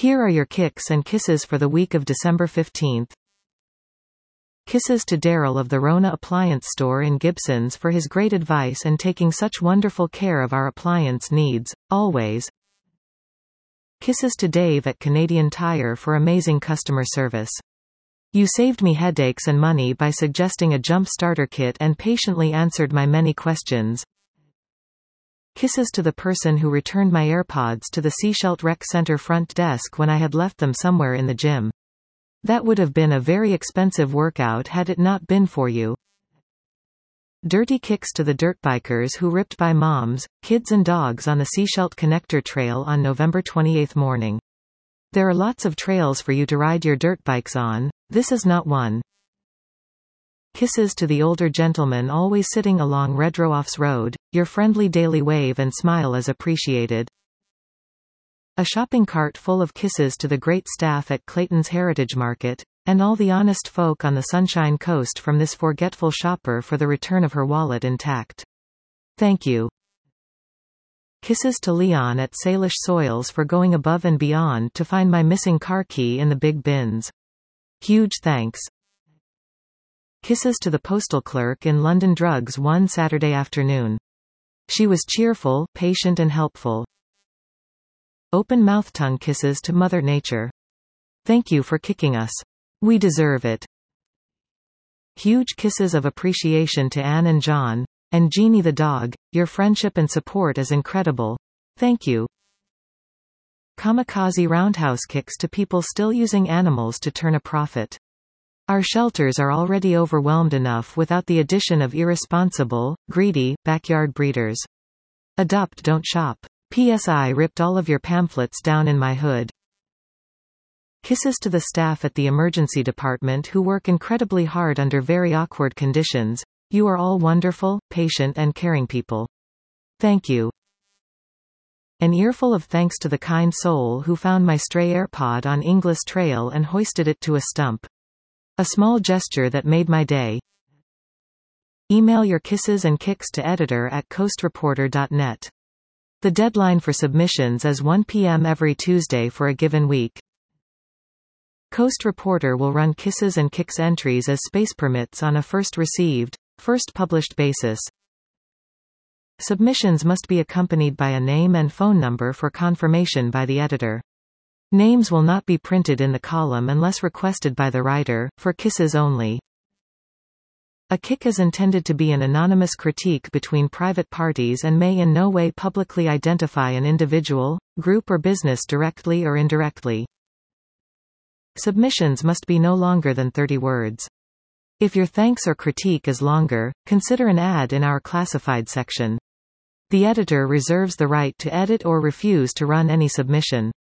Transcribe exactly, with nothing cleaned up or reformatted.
Here are your kicks and kisses for the week of December fifteenth. Kisses to Daryl of the Rona Appliance Store in Gibsons for his great advice and taking such wonderful care of our appliance needs, always. Kisses to Dave at Canadian Tire for amazing customer service. You saved me headaches and money by suggesting a jump starter kit and patiently answered my many questions. Kisses to the person who returned my AirPods to the Seashelt Rec Center front desk when I had left them somewhere in the gym. That would have been a very expensive workout had it not been for you. Dirty kicks to the dirt bikers who ripped by moms, kids and dogs on the Seashelt Connector Trail on November twenty-eighth morning. There are lots of trails for you to ride your dirt bikes on, this is not one. Kisses to the older gentleman always sitting along Redrowaff's Road, your friendly daily wave and smile is appreciated. A shopping cart full of kisses to the great staff at Clayton's Heritage Market, and all the honest folk on the Sunshine Coast from this forgetful shopper for the return of her wallet intact. Thank you. Kisses to Leon at Salish Soils for going above and beyond to find my missing car key in the big bins. Huge thanks. Kisses to the postal clerk in London Drugs one Saturday afternoon. She was cheerful, patient and helpful. Open mouth tongue kisses to Mother Nature. Thank you for kicking us. We deserve it. Huge kisses of appreciation to Anne and John, and Jeannie the dog, your friendship and support is incredible. Thank you. Kamikaze roundhouse kicks to people still using animals to turn a profit. Our shelters are already overwhelmed enough without the addition of irresponsible, greedy, backyard breeders. Adopt, don't shop. P S I ripped all of your pamphlets down in my hood. Kisses to the staff at the emergency department who work incredibly hard under very awkward conditions. You are all wonderful, patient and caring people. Thank you. An earful of thanks to the kind soul who found my stray AirPod on Inglis Trail and hoisted it to a stump. A small gesture that made my day. Email your kisses and kicks to editor at coast reporter dot net. The deadline for submissions is one p m every Tuesday for a given week. Coast Reporter will run kisses and kicks entries as space permits on a first received, first published basis. Submissions must be accompanied by a name and phone number for confirmation by the editor. Names will not be printed in the column unless requested by the writer, for kisses only. A kick is intended to be an anonymous critique between private parties and may in no way publicly identify an individual, group or business directly or indirectly. Submissions must be no longer than thirty words. If your thanks or critique is longer, consider an ad in our classified section. The editor reserves the right to edit or refuse to run any submission.